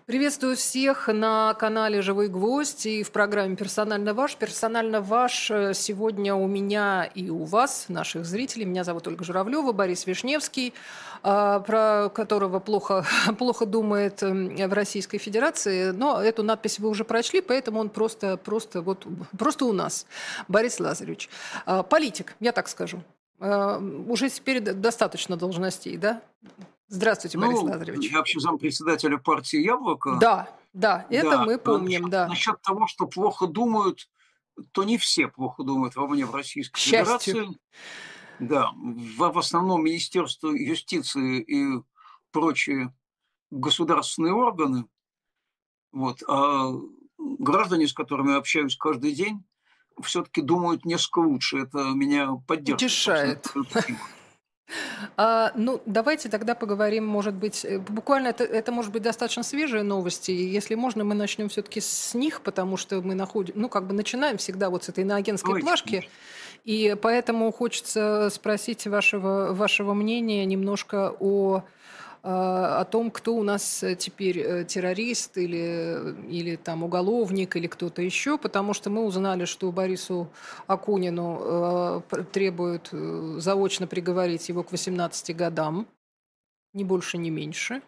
Приветствую всех на канале «Живой гвоздь» и в программе «Персонально ваш». «Персонально ваш» сегодня у меня и у вас, наших зрителей. Меня зовут Ольга Журавлева, Борис Вишневский, про которого плохо думает в Российской Федерации. Но эту надпись вы уже прочли, поэтому он просто у нас. Борис Лазаревич. Политик, я так скажу. Уже теперь достаточно должностей, да? Здравствуйте, Борис Ну, Лазаревич. я вообще зампредседателя партии «Яблоко». Да, это Да, мы помним, да. насчет того, что плохо думают, то не все плохо думают во мне в К Российской счастью. Федерации. Да, в основном Министерство юстиции и прочие государственные органы. Вот, а граждане, с которыми я общаюсь каждый день, все-таки думают несколько лучше. Это меня поддерживает, собственно, Утешает. спасибо. Ну, давайте тогда поговорим, может быть, буквально это может быть достаточно свежие новости. И если можно, мы начнем все-таки с них, потому что мы начинаем всегда вот с этой иноагентской Давайте, плашки. конечно. И поэтому хочется спросить вашего мнения немножко о том, кто у нас теперь террорист или там уголовник или кто-то еще, потому что мы узнали, что Борису Акунину требуют заочно приговорить его к 18 годам, ни больше, ни меньше.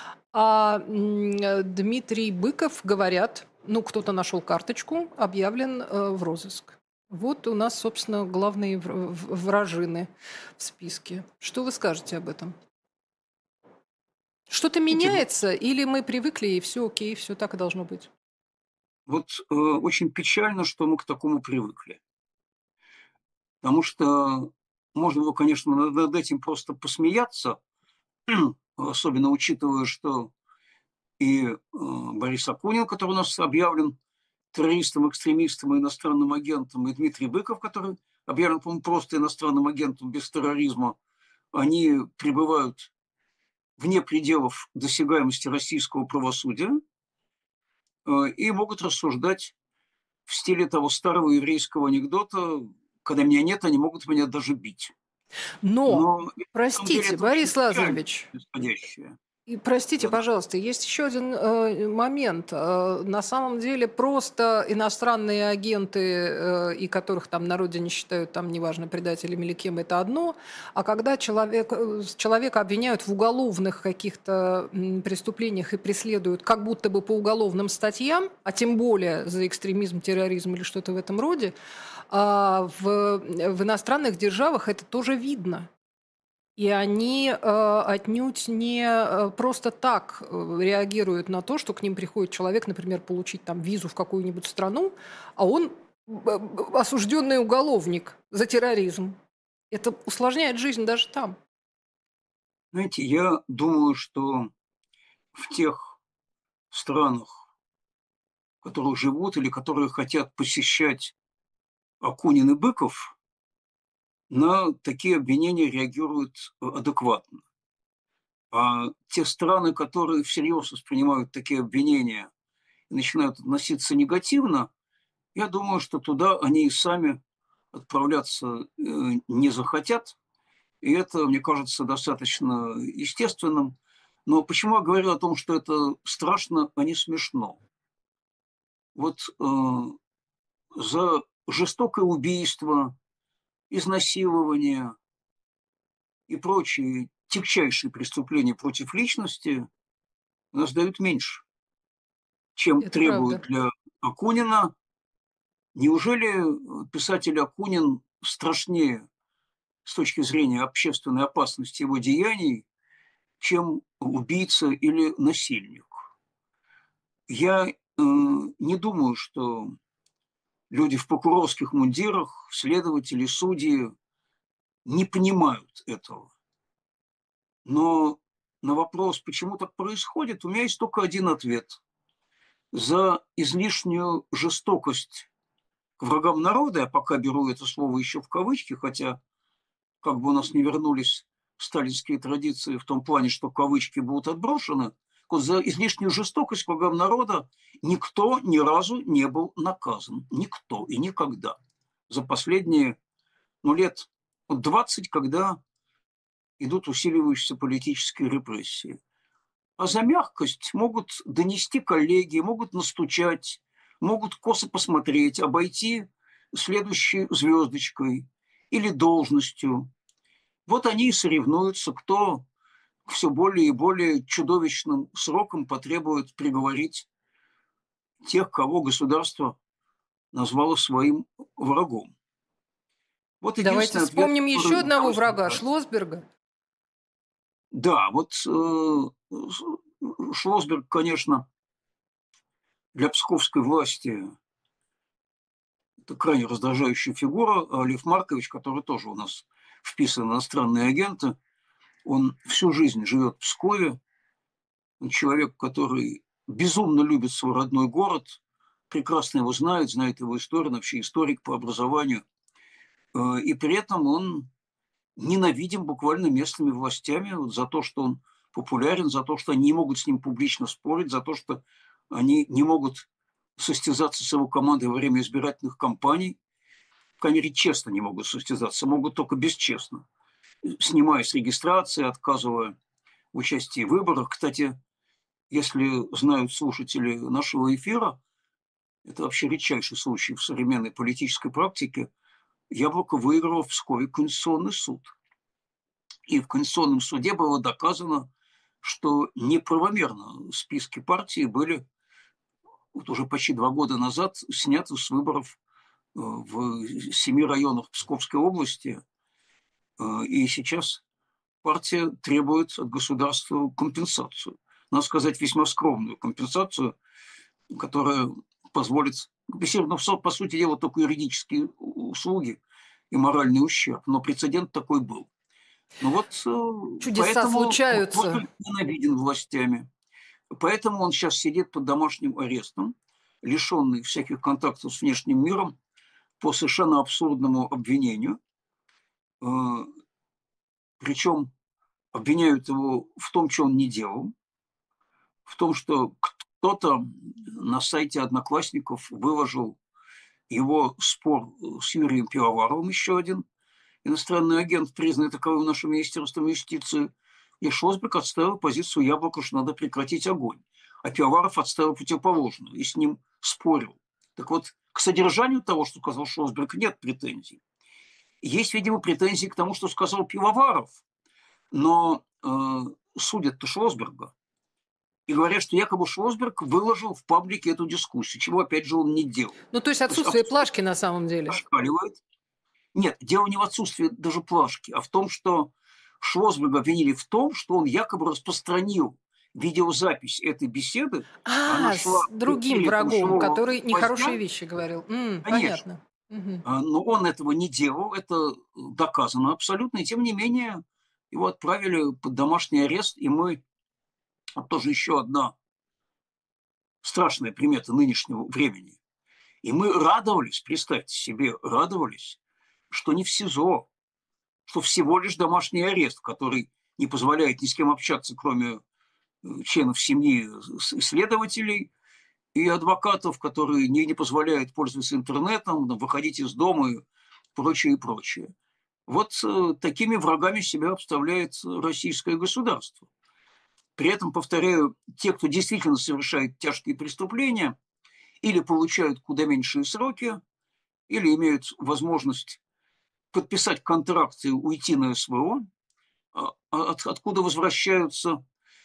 Дмитрий Быков, говорят, кто-то нашел карточку, объявлен в розыск. Вот у нас, собственно, главные вражины в списке. Что вы скажете об этом? Что-то Знаете, меняется или мы привыкли, и все окей, все так и должно быть? вот очень печально, что мы к такому привыкли. Потому что можно было, конечно, над этим просто посмеяться, особенно учитывая, что и Борис Акунин, который у нас объявлен террористом, экстремистом и иностранным агентом, и Дмитрий Быков, который объявлен, по-моему, просто иностранным агентом без терроризма, они пребывают вне пределов досягаемости российского правосудия и могут рассуждать в стиле того старого еврейского анекдота: когда меня нет, они могут меня даже бить. Но, Но на самом деле простите, это очень Борис печально Лазаревич, происходящее. и простите, Да-да. пожалуйста, есть еще один момент. На самом деле просто иностранные агенты, и которых там на родине считают, там, неважно, предателями или кем, это одно. А когда человека обвиняют в уголовных каких-то преступлениях и преследуют как будто бы по уголовным статьям, а тем более за экстремизм, терроризм или что-то в этом роде, в иностранных державах это тоже видно. И они отнюдь не просто так реагируют на то, что к ним приходит человек, например, получить там визу в какую-нибудь страну, а он осужденный уголовник за терроризм. Это усложняет жизнь даже там. Знаете, я думаю, что в тех странах, в которых живут или которые хотят посещать Акунин и Быков, на такие обвинения реагируют адекватно. А те страны, которые всерьез воспринимают такие обвинения и начинают относиться негативно, я думаю, что туда они и сами отправляться не захотят. И это, мне кажется, достаточно естественным. Но почему я говорю о том, что это страшно, а не смешно? Вот за жестокое убийство, изнасилование и прочие тягчайшие преступления против личности нас дают меньше, чем Это правда. требуют для Акунина. Неужели писатель Акунин страшнее с точки зрения общественной опасности его деяний, чем убийца или насильник? Я не думаю, что люди в прокурорских мундирах, следователи, судьи не понимают этого. Но на вопрос, почему так происходит, у меня есть только один ответ. За излишнюю жестокость к врагам народа, я пока беру это слово еще в кавычки, хотя как бы у нас не вернулись сталинские традиции в том плане, что кавычки будут отброшены, вот за излишнюю жестокость к врагам народа никто ни разу не был наказан. Никто и никогда. За последние лет 20, когда идут усиливающиеся политические репрессии. А за мягкость могут донести коллеги, могут настучать, могут косо посмотреть, обойти следующей звездочкой или должностью. Вот они и соревнуются, кто к все более и более чудовищным срокам потребует приговорить тех, кого государство назвало своим врагом. Вот Давайте единственный ответ, вспомним еще который одного удалось врага, дать. Шлосберга. Да, вот Шлосберг, конечно, для псковской власти это крайне раздражающая фигура. А Лев Маркович, который тоже у нас вписан в иностранные агенты, он всю жизнь живет в Пскове. Он человек, который безумно любит свой родной город, прекрасно его знает его историю, он вообще историк по образованию. И при этом он ненавидим буквально местными властями вот за то, что он популярен, за то, что они не могут с ним публично спорить, за то, что они не могут состязаться с его командой во время избирательных кампаний. По крайней мере, честно не могут состязаться, могут только бесчестно, снимая с регистрации, отказывая в участии в выборах. Кстати, если знают слушатели нашего эфира, это вообще редчайший случай в современной политической практике, Яблоко выиграло в Пскове Конституционный суд. И в Конституционном суде было доказано, что неправомерно списки партии были вот уже почти 2 года назад сняты с выборов в 7 районах Псковской области. И сейчас партия требует от государства компенсацию. Надо сказать, весьма скромную компенсацию, которая позволит компенсировать, но, по сути дела, только юридические услуги и моральный ущерб. Но прецедент такой был. Ну вот Чудеса поэтому случаются. он ненавиден властями. Поэтому он сейчас сидит под домашним арестом, лишенный всяких контактов с внешним миром по совершенно абсурдному обвинению. Причем обвиняют его в том, что он не делал, в том, что кто-то на сайте Одноклассников выложил его спор с Юрием Пивоваровым, еще один иностранный агент, признанный таковым нашим Министерством юстиции, и Шлосберг отставил позицию Яблока, что надо прекратить огонь. А Пивоваров отставил противоположную и с ним спорил. Так вот, к содержанию того, что сказал Шлосберг, нет претензий. Есть, видимо, претензии к тому, что сказал Пивоваров, но судят-то Шлосберга. И говорят, что якобы Шлосберг выложил в паблике эту дискуссию, чего, опять же, он не делал. Ну, то есть отсутствие плашки на самом деле. Ошкаливает. Нет, дело не в отсутствии даже плашки, а в том, что Шлосберга обвинили в том, что он якобы распространил видеозапись этой беседы. Она шла С в другим эфире врагом, фальшивого который нехорошие гвоздя. вещи говорил. Конечно. Понятно. Мгм. Но он этого не делал, это доказано абсолютно. И тем не менее его отправили под домашний арест, и мы, тоже еще одна страшная примета нынешнего времени. И мы радовались, представьте себе, радовались, что не в СИЗО, что всего лишь домашний арест, который не позволяет ни с кем общаться, кроме членов семьи следователей и адвокатов, которые не позволяют пользоваться интернетом, выходить из дома и прочее, и прочее. Вот такими врагами себя обставляет российское государство. При этом, повторяю, те, кто действительно совершает тяжкие преступления, или получают куда меньшие сроки, или имеют возможность подписать контракт и уйти на СВО, откуда возвращаются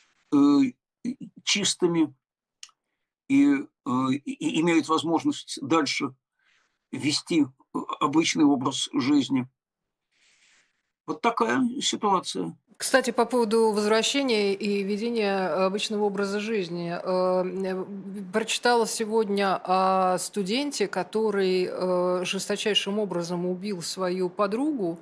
чистыми и имеют возможность дальше вести обычный образ жизни. Вот такая ситуация. Кстати, по поводу возвращения и ведения обычного образа жизни. Прочитала сегодня о студенте, который жесточайшим образом убил свою подругу,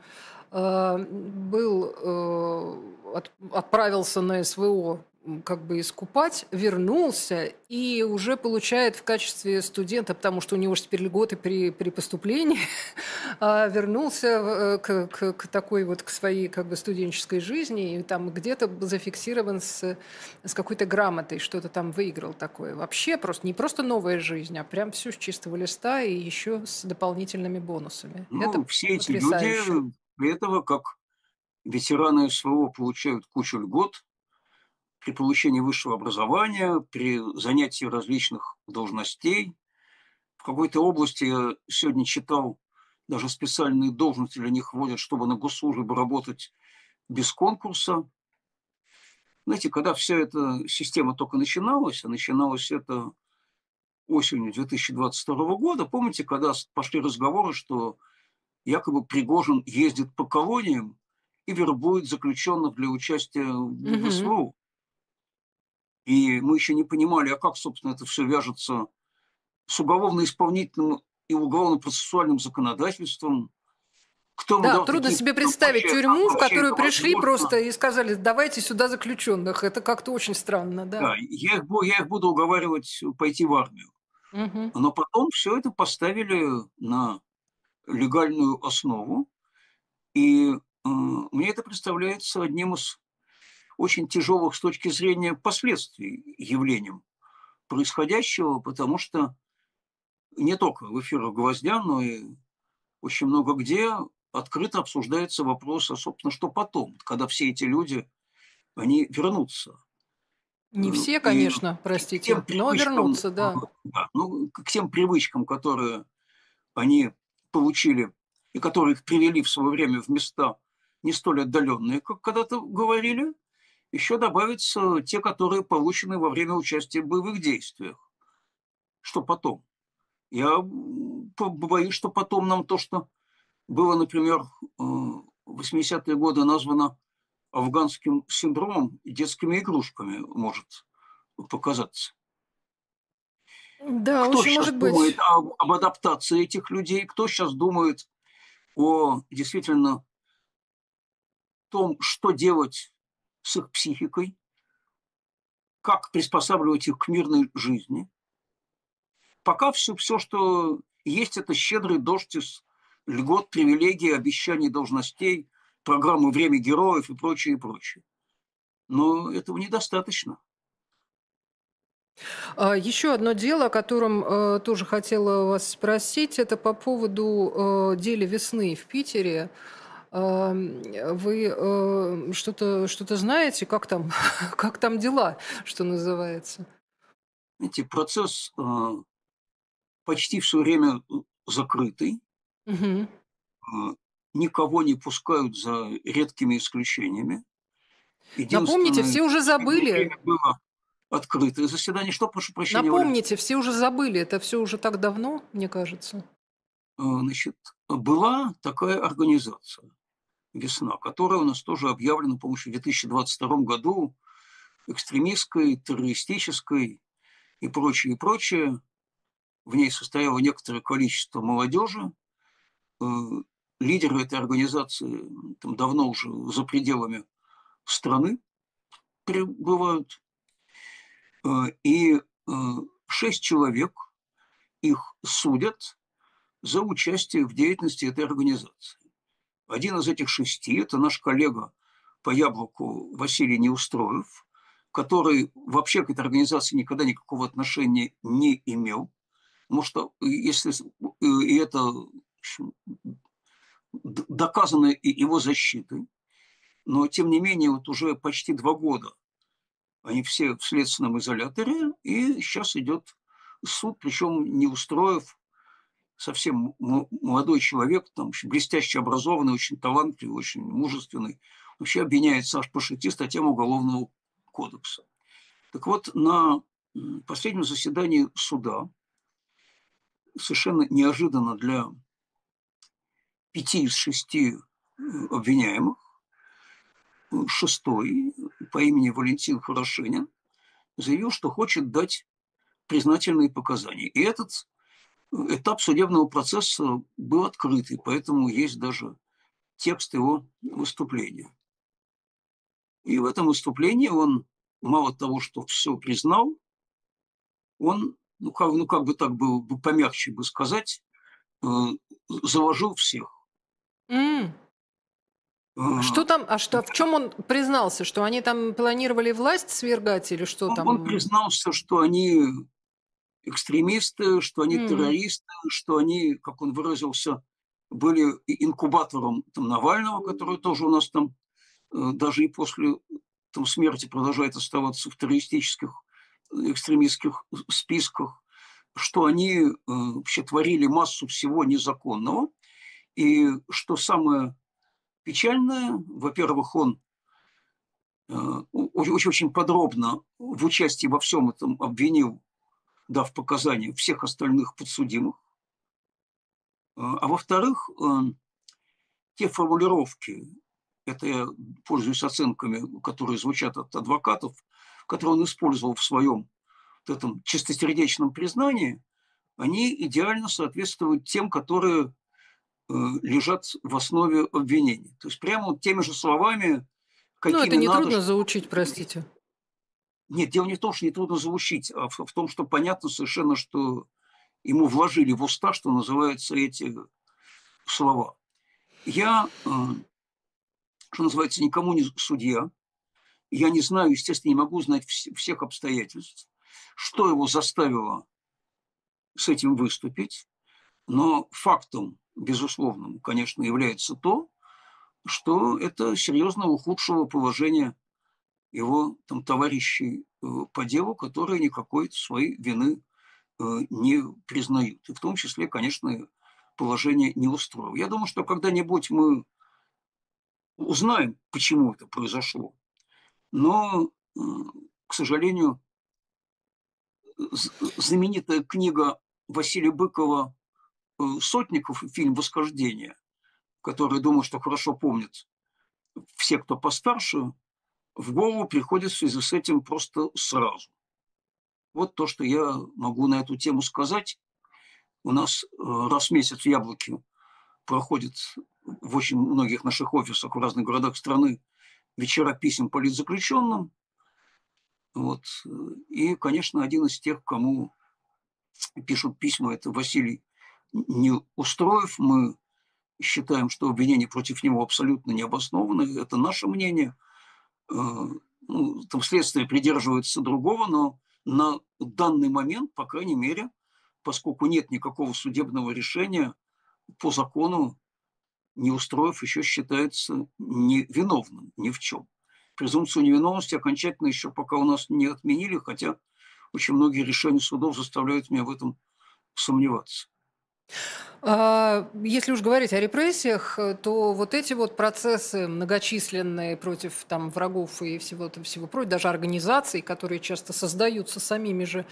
отправился на СВО как бы искупать, вернулся и уже получает в качестве студента, потому что у него же теперь льготы при поступлении, вернулся к такой вот, к своей как бы студенческой жизни и там где-то зафиксирован с какой-то грамотой, что-то там выиграл такое. Вообще просто не просто новая жизнь, а прям все с чистого листа и еще с дополнительными бонусами. Это Все эти потрясающе. люди для этого, как ветераны СВО, получают кучу льгот, при получении высшего образования, при занятии различных должностей. В какой-то области я сегодня читал, даже специальные должности для них вводят, чтобы на госслужбе работать без конкурса. Знаете, когда вся эта система только начиналась, а начиналось это осенью 2022 года, помните, когда пошли разговоры, что якобы Пригожин ездит по колониям и вербует заключенных для участия в Мгм. СВО. И мы еще не понимали, а как, собственно, это все вяжется с уголовно-исполнительным и уголовно-процессуальным законодательством, кто ему Да, дал трудно такие себе представить полномочия, как тюрьму, в вообще которую это пришли возможно. просто и сказали: давайте сюда заключенных. Это как-то очень странно, да. Да, я их буду уговаривать пойти в армию. Мгм. Но потом все это поставили на легальную основу, и мне это представляется одним из очень тяжелых с точки зрения последствий явлением происходящего, потому что не только в эфирах «Гвоздя», но и очень много где открыто обсуждается вопрос, а, собственно, что потом, когда все эти люди, они вернутся. Не все, И конечно, к тем простите, но привычкам, вернуться, да. да, ну, к тем привычкам, которые они получили и которые их привели в свое время в места не столь отдаленные, как когда-то говорили, еще добавятся те, которые получены во время участия в боевых действиях. Что потом? Я боюсь, что потом нам то, что было, например, в 80-е годы названо афганским синдромом и детскими игрушками, может показаться. Да, Кто очень сейчас может думает быть. об адаптации этих людей, кто сейчас думает о действительно том, что делать с их психикой, как приспосабливать их к мирной жизни. Пока все, что есть, это щедрый дождь из льгот, привилегий, обещаний должностей, программы «Время героев» и прочее, и прочее. Но этого недостаточно. Еще одно дело, о котором тоже хотела вас спросить, это по поводу деля весны в Питере. Вы что-то знаете, как там, как там дела, что называется? Знаете, процесс почти все время закрытый, Мгм. э, никого не пускают за редкими исключениями. Напомните, Единственное, все уже последнее забыли. время было открытое заседание. Что, прошу прощения, Оля? Напомните, все уже забыли. Это все уже так давно, мне кажется. Значит, была такая организация «Весна», которая у нас тоже объявлена, по-моему, еще в 2022 году экстремистской, террористической и прочее, и прочее. В ней состояло некоторое количество молодежи. Э, Лидеры этой организации там давно уже за пределами страны пребывают. И 6 человек их судят за участие в деятельности этой организации. Один из этих 6 – это наш коллега по Яблоку Василий Неустроев, который вообще к этой организации никогда никакого отношения не имел. Потому что если и это в общем, доказано его защитой, но тем не менее вот уже почти 2 года они все в следственном изоляторе, и сейчас идет суд, причем Неустроев совсем молодой человек, там, очень блестяще образованный, очень талантливый, очень мужественный, вообще обвиняется аж по 6 статьям Уголовного кодекса. Так вот, на последнем заседании суда совершенно неожиданно для 5 из 6 обвиняемых шестой по имени Валентин Хорошенин заявил, что хочет дать признательные показания. И этот этап судебного процесса был открытый, поэтому есть даже текст его выступления. И в этом выступлении он мало того, что все признал, он, ну как бы так было бы помягче бы сказать, э, заложил всех. М. Что там, в чем он признался, что они там планировали власть свергать или что Он там? признался, что они экстремисты, что они М. террористы, что они, как он выразился, были инкубатором там, Навального, который тоже у нас там даже и после там смерти продолжает оставаться в террористических, экстремистских списках, что они вообще творили массу всего незаконного. И что самое печальное, во-первых, он очень подробно в участии во всем этом обвинил, дав показания, всех остальных подсудимых. А во-вторых, те формулировки, это я пользуюсь оценками, которые звучат от адвокатов, которые он использовал в своем вот этом чистосердечном признании, они идеально соответствуют тем, которые лежат в основе обвинений. То есть прямо теми же словами, Ну, это какими надо... нетрудно заучить, простите. Нет, дело не в том, что нетрудно заучить, а в том, что понятно совершенно, что ему вложили в уста, что называется, эти слова. Я, что называется, никому не судья. Я не знаю, естественно, не могу знать всех обстоятельств, что его заставило с этим выступить. Но фактом, безусловным, конечно, является то, что это серьезно ухудшило положение его там, товарищей по делу, которые никакой своей вины не признают. И в том числе, конечно, положение не устроило. Я думаю, что когда-нибудь мы узнаем, почему это произошло. Но, к сожалению, знаменитая книга Василия Быкова «Сотников», фильм «Восхождение», который, думаю, что хорошо помнят все, кто постарше, в голову приходит в связи с этим просто сразу. Вот то, что я могу на эту тему сказать. У нас раз в месяц в Яблоке проходит в очень многих наших офисах в разных городах страны вечера писем политзаключенным. Вот. И, конечно, один из тех, кому пишут письма, это Василий Неустроев. Мы считаем, что обвинения против него абсолютно необоснованы. Это наше мнение. Ну, там следствие придерживается другого, но на данный момент, по крайней мере, поскольку нет никакого судебного решения, по закону Неустроев еще считается невиновным ни в чем. Презумпцию невиновности окончательно еще пока у нас не отменили, хотя очень многие решения судов заставляют меня в этом сомневаться. Если уж говорить о репрессиях, то вот эти вот процессы многочисленные против там, врагов и всего прочего, даже организаций, которые часто создаются самими же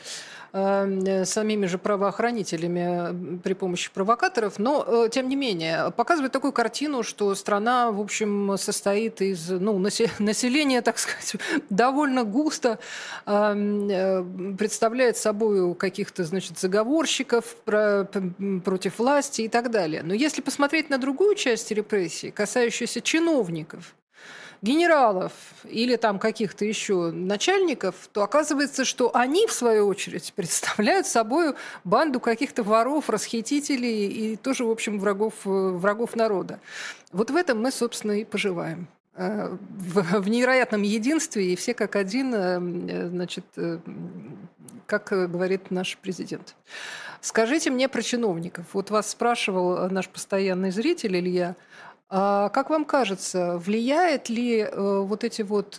правоохранителями при помощи провокаторов, но, тем не менее, показывает такую картину, что страна, в общем, состоит из населения, так сказать, довольно густо, представляет собой каких-то, значит, заговорщиков против власти и так далее. Но если посмотреть на другую часть репрессий, касающуюся чиновников, генералов или там каких-то еще начальников, то оказывается, что они, в свою очередь, представляют собой банду каких-то воров, расхитителей и тоже, в общем, врагов народа. Вот в этом мы, собственно, и поживаем. В невероятном единстве, и все как один, значит, как говорит наш президент. Скажите мне про чиновников. Вот вас спрашивал наш постоянный зритель Илья. А как вам кажется, влияет ли вот эти вот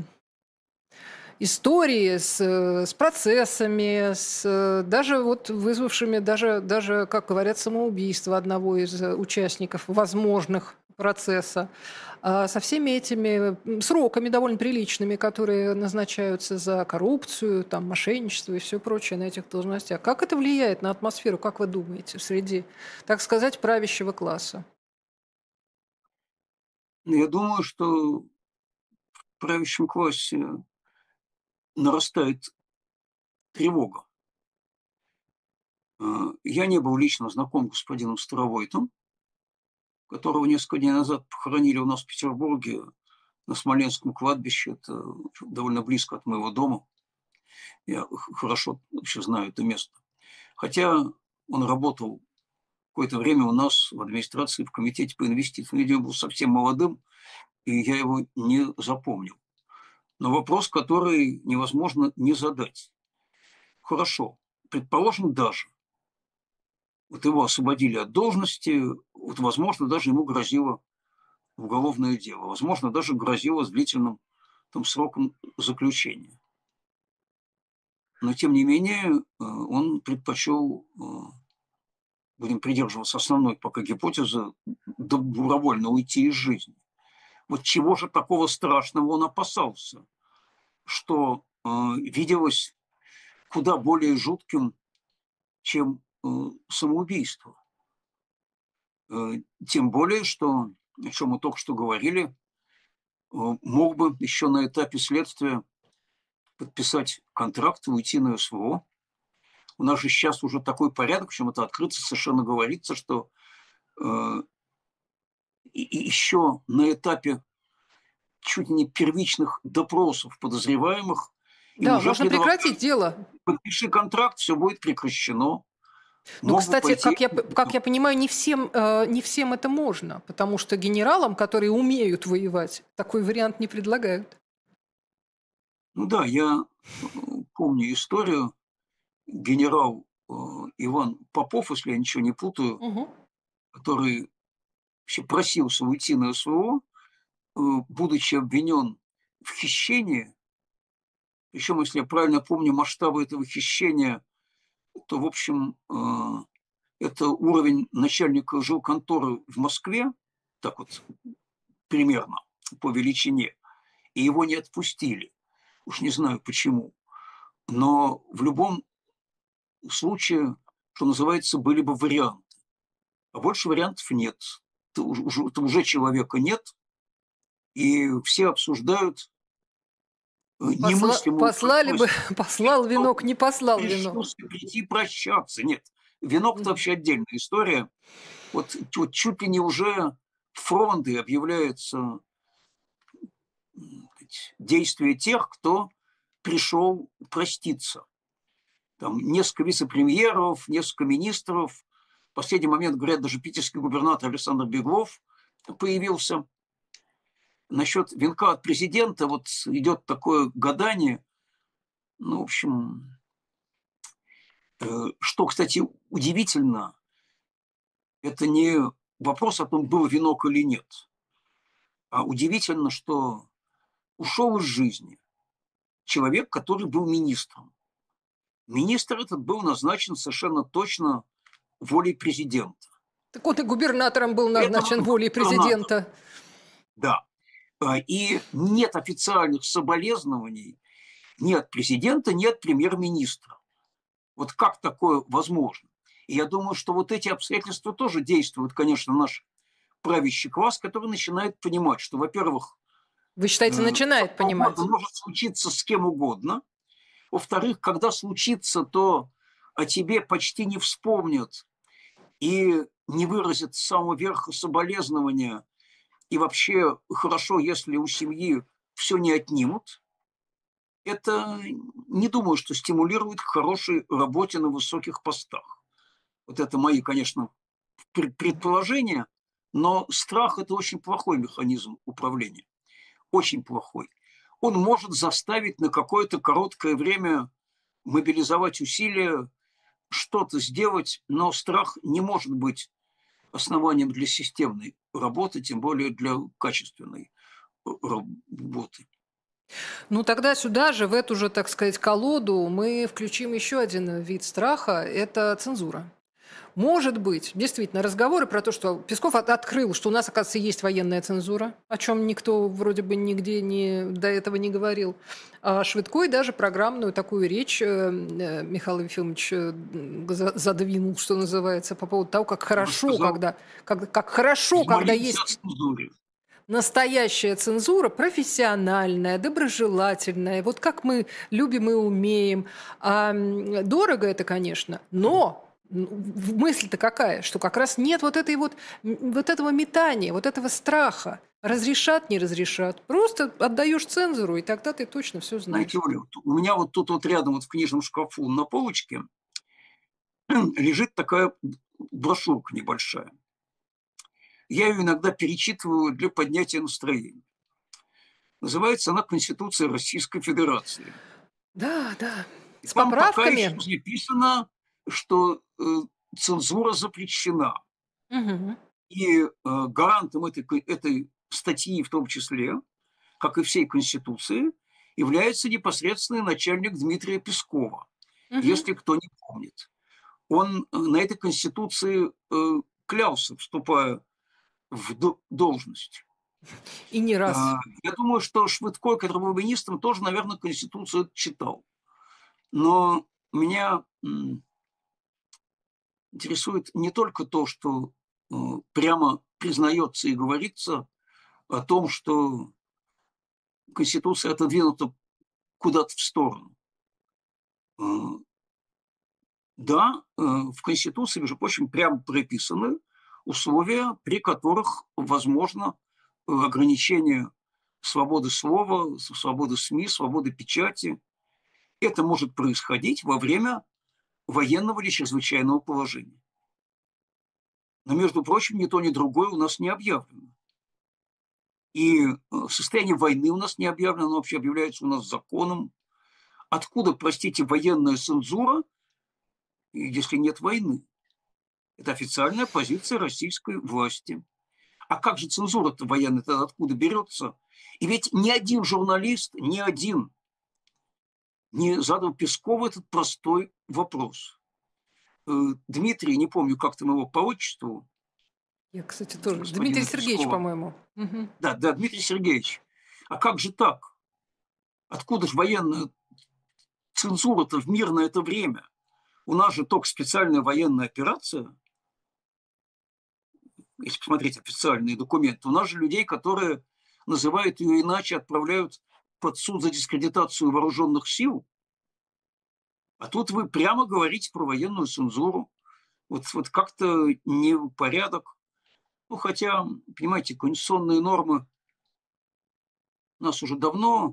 истории с процессами, даже вот вызвавшими, даже, как говорят, самоубийство одного из участников возможных процесса, со всеми этими сроками довольно приличными, которые назначаются за коррупцию, там, мошенничество и все прочее на этих должностях. Как это влияет на атмосферу, как вы думаете, среди, так сказать, правящего класса? Я думаю, что в правящем классе нарастает тревога. Я не был лично знаком с господином Старовойтом, которого несколько дней назад похоронили у нас в Петербурге на Смоленском кладбище. Это довольно близко от моего дома. Я хорошо вообще знаю это место. Хотя он работал какое-то время у нас в администрации, в комитете по инвестициям. Видимо, был совсем молодым, и я его не запомнил. Но вопрос, который невозможно не задать. Хорошо, предположим, даже вот его освободили от должности, вот, возможно, даже ему грозило уголовное дело, возможно, даже грозило с длительным там, сроком заключения. Но, тем не менее, он предпочел, будем придерживаться основной пока гипотезы, добровольно уйти из жизни. Вот чего же такого страшного он опасался, что виделось куда более жутким, чем самоубийство. Тем более, что, о чем мы только что говорили, мог бы еще на этапе следствия подписать контракт и уйти на СВО. У нас же сейчас уже такой порядок, причем это открыто совершенно говорится, что еще на этапе чуть не первичных допросов подозреваемых им Да, уже можно прекратить дело. Подпиши контракт, все будет прекращено. Ну, кстати, как я понимаю, не всем это можно, потому что генералам, которые умеют воевать, такой вариант не предлагают. Ну да, я помню историю. Генерал Иван Попов, если я ничего не путаю, который вообще просился уйти на СВО, будучи обвинен в хищении. Причем, если я правильно помню масштабы этого хищения, то, в общем, это уровень начальника жилконторы в Москве, так вот примерно по величине, и его не отпустили. Уж не знаю почему. Но в любом случае, что называется, были бы варианты. А больше вариантов нет. Это уже человека нет, и все обсуждают немыслимую... Послал венок, не послал венок. Решился прийти прощаться. Нет, венок-то вообще отдельная история. Вот чуть ли не уже фронты объявляются действия тех, кто пришел проститься. Там несколько вице-премьеров, несколько министров. В последний момент, говорят, даже питерский губернатор Александр Беглов появился. Насчет венка от президента вот идет такое гадание. Ну, в общем, что, кстати, удивительно, это не вопрос о том, был венок или нет. А удивительно, что ушел из жизни человек, который был министром. Министр этот был назначен совершенно точно волей президента. Так он и губернатором был назначен волей президента. Да. И нет официальных соболезнований ни от президента, ни от премьер-министра. Вот как такое возможно? И я думаю, что вот эти обстоятельства тоже действуют, конечно, наш правящий класс, который начинает понимать, что, во-первых... Вы считаете, начинает понимать? Может случиться с кем угодно. Во-вторых, когда случится, то о тебе почти не вспомнят и не выразят с самого верха соболезнования. И вообще хорошо, если у семьи все не отнимут. Это не думаю, что стимулирует к хорошей работе на высоких постах. Вот это мои, конечно, предположения, но страх – это очень плохой механизм управления. Очень плохой. Он может заставить на какое-то короткое время мобилизовать усилия, что-то сделать, но страх не может быть основанием для системной работы, тем более для качественной работы. Ну, тогда сюда же, в эту же, так сказать, колоду мы включим еще один вид страха – это цензура. Может быть, действительно, разговоры про то, что Песков открыл, что у нас, оказывается, есть военная цензура, о чем никто вроде бы нигде до этого не говорил. А Швыдкой даже программную такую речь Михаил Ефимович задвинул, что называется, по поводу того, как хорошо, когда есть настоящая цензура, профессиональная, доброжелательная, вот как мы любим и умеем. Дорого это, конечно, но... Мысль-то какая, что как раз нет вот этого метания, вот этого страха. Разрешат, не разрешат. Просто отдаешь цензуру, и тогда ты точно все знаешь. Знаете, Оля, у меня вот тут вот рядом вот в книжном шкафу на полочке лежит такая брошюрка небольшая. Я ее иногда перечитываю для поднятия настроения. Называется она «Конституция Российской Федерации». Да, да. С поправками. Там написано, что цензура запрещена. Угу. И гарантом этой статьи в том числе как и всей Конституции, является непосредственный начальник Дмитрия Пескова, Мгм. если кто не помнит. Он на этой Конституции клялся, вступая в должность. И не раз. Я думаю, что Швыдко, который был министром, тоже, наверное, Конституцию читал. Но меня интересует не только то, что прямо признается и говорится о том, что Конституция отодвинута куда-то в сторону. Э, Да, в Конституции, между прочим, прямо прописаны условия, при которых возможно ограничение свободы слова, свободы СМИ, свободы печати. Это может происходить во время военного или чрезвычайного положения. Но, между прочим, ни то, ни другое у нас не объявлено. И состояние войны у нас не объявлено, оно вообще объявляется у нас законом. Откуда, простите, военная цензура, если нет войны? Это официальная позиция российской власти. А как же цензура-то военная тогда откуда берется? И ведь ни один журналист, ни один не задал Пескову этот простой вопрос. Дмитрий, не помню, как там его по отчеству, Я, кстати, тоже. Дмитрий господина Сергеевич, Пескова. по-моему. Мгм. Да, да, Дмитрий Сергеевич. А как же так? Откуда же военная цензура-то в мирное это время? У нас же только специальная военная операция, если посмотреть официальные документы. У нас же людей, которые называют ее иначе, отправляют под суд за дискредитацию вооруженных сил. А тут вы прямо говорите про военную цензуру. Вот как-то не в порядок. Ну, хотя, понимаете, конституционные нормы у нас уже давно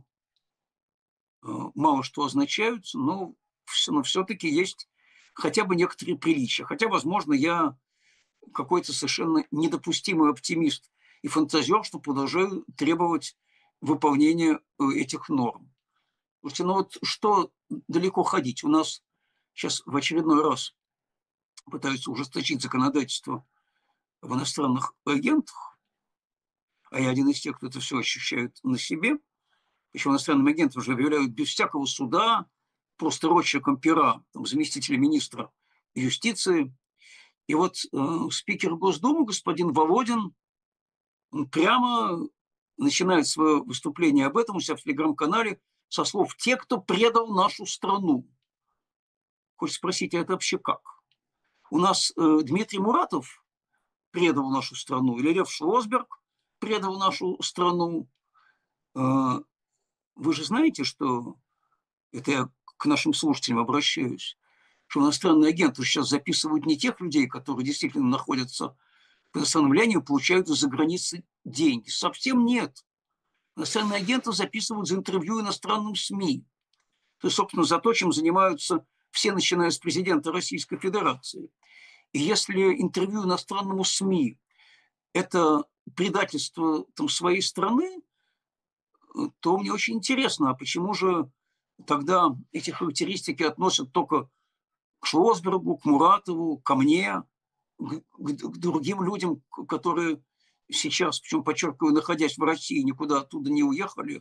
мало что означают, но все-таки есть хотя бы некоторые приличия. Хотя, возможно, я какой-то совершенно недопустимый оптимист и фантазер, что продолжаю требовать выполнения этих норм. Слушайте, ну вот что далеко ходить? У нас сейчас в очередной раз пытаются ужесточить законодательство в иностранных агентах, а я один из тех, кто это все ощущает на себе. Причем иностранным агентам уже объявляют без всякого суда, просто росчерком пера, там, заместителя министра юстиции. И вот спикер Госдумы господин Володин, он прямо начинает свое выступление об этом у себя в телеграм-канале со слов «те, кто предал нашу страну». Хочется спросить, а это вообще как? У нас Дмитрий Муратов предал нашу страну, или Лев Шлосберг предал нашу страну. Э, Вы же знаете, что, это я к нашим слушателям обращаюсь, что иностранные агенты сейчас записывают не тех людей, которые действительно находятся по иностранному влиянию, получают из-за границы деньги. Совсем нет. Иностранные агенты записывают за интервью иностранным СМИ. То есть, собственно, за то, чем занимаются все, начиная с президента Российской Федерации. И если интервью иностранному СМИ – это предательство там, своей страны, то мне очень интересно, а почему же тогда эти характеристики относят только к Шлосбергу, к Муратову, ко мне, к другим людям, которые сейчас, причем, подчеркиваю, находясь в России, никуда оттуда не уехали,